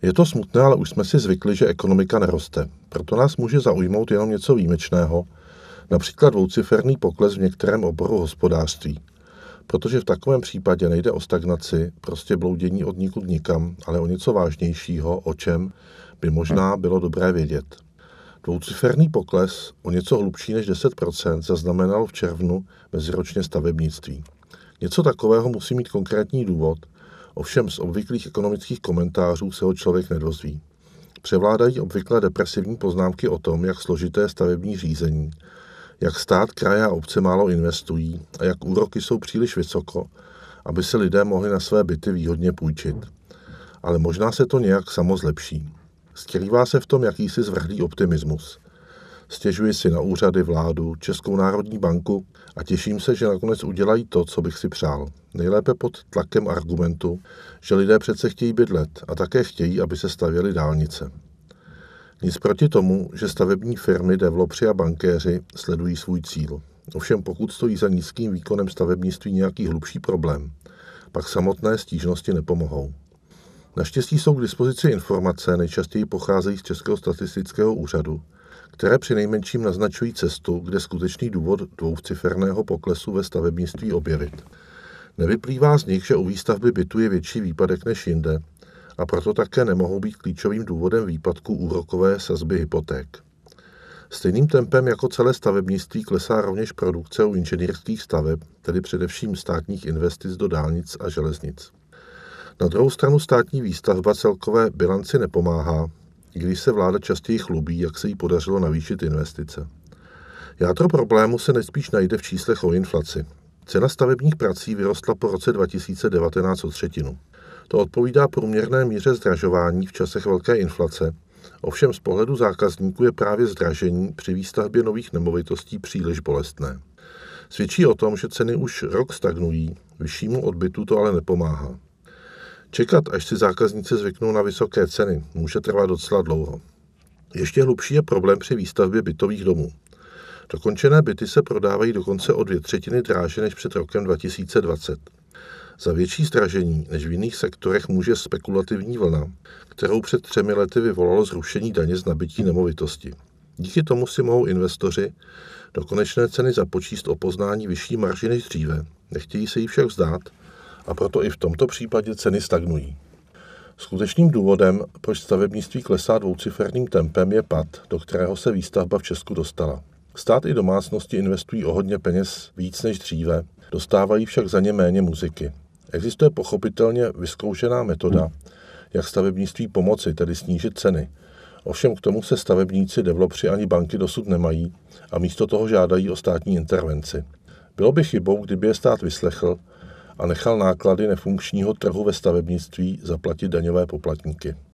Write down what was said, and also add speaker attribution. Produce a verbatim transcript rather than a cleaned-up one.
Speaker 1: Je to smutné, ale už jsme si zvykli, že ekonomika neroste. Proto nás může zaujmout jenom něco výjimečného, například dvouciferný pokles v některém oboru hospodářství. Protože v takovém případě nejde o stagnaci, prostě bloudění od nikud nikam, ale o něco vážnějšího, o čem by možná bylo dobré vědět. Dvouciferný pokles, o něco hlubší než deset procent, zaznamenal v červnu meziročně stavebnictví. Něco takového musí mít konkrétní důvod, ovšem z obvyklých ekonomických komentářů se ho člověk nedozví. Převládají obvykle depresivní poznámky o tom, jak složité je stavební řízení, jak stát, kraje a obce málo investují a jak úroky jsou příliš vysoko, aby se lidé mohli na své byty výhodně půjčit. Ale možná se to nějak samo zlepší. Skrývá se v tom jakýsi zvrhlý optimismus. Stěžuji si na úřady, vládu, Českou národní banku a těším se, že nakonec udělají to, co bych si přál. Nejlépe pod tlakem argumentu, že lidé přece chtějí bydlet a také chtějí, aby se stavěly dálnice. Nic proti tomu, že stavební firmy, developři a bankéři sledují svůj cíl. Ovšem pokud stojí za nízkým výkonem stavebnictví nějaký hlubší problém, pak samotné stížnosti nepomohou. Naštěstí jsou k dispozici informace, nejčastěji pocházejí z Českého statistického úřadu, které přinejmenším naznačují cestu, kde skutečný důvod dvouciferného poklesu ve stavebnictví objevit. Nevyplývá z nich, že u výstavby bytu je větší výpadek než jinde, a proto také nemohou být klíčovým důvodem výpadku úrokové sazby hypoték. Stejným tempem jako celé stavebnictví klesá rovněž produkce u inženýrských staveb, tedy především státních investic do dálnic a železnic. Na druhou stranu státní výstavba celkové bilanci nepomáhá, i když se vláda častěji chlubí, jak se jí podařilo navýšit investice. Jádro problému se nejspíš najde v číslech o inflaci. Cena stavebních prací vyrostla po roce dva tisíce devatenáct o třetinu. To odpovídá průměrné míře zdražování v časech velké inflace, ovšem z pohledu zákazníků je právě zdražení při výstavbě nových nemovitostí příliš bolestné. Svědčí o tom, že ceny už rok stagnují, vyššímu odbytu to ale nepomáhá. Čekat, až si zákazníci zvyknou na vysoké ceny, může trvat docela dlouho. Ještě hlubší je problém při výstavbě bytových domů. Dokončené byty se prodávají dokonce o dvě třetiny dráže než před rokem dva tisíce dvacet. Za větší zdražení než v jiných sektorech může spekulativní vlna, kterou před třemi lety vyvolalo zrušení daně z nabytí nemovitosti. Díky tomu si mohou investoři do konečné ceny započíst o poznání vyšší marži než dříve, nechtějí se jí však vzdát, a proto i v tomto případě ceny stagnují. Skutečným důvodem, proč stavebnictví klesá dvouciferným tempem, je pad, do kterého se výstavba v Česku dostala. Stát i domácnosti investují o hodně peněz víc než dříve, dostávají však za ně méně muziky. Existuje pochopitelně vyzkoušená metoda, jak stavebnictví pomoci, tedy snížit ceny. Ovšem k tomu se stavebníci, developři ani banky dosud nemají a místo toho žádají o státní intervenci. Bylo by chybou, kdyby je stát vyslechl a nechal náklady nefunkčního trhu ve stavebnictví zaplatit daňové poplatníky.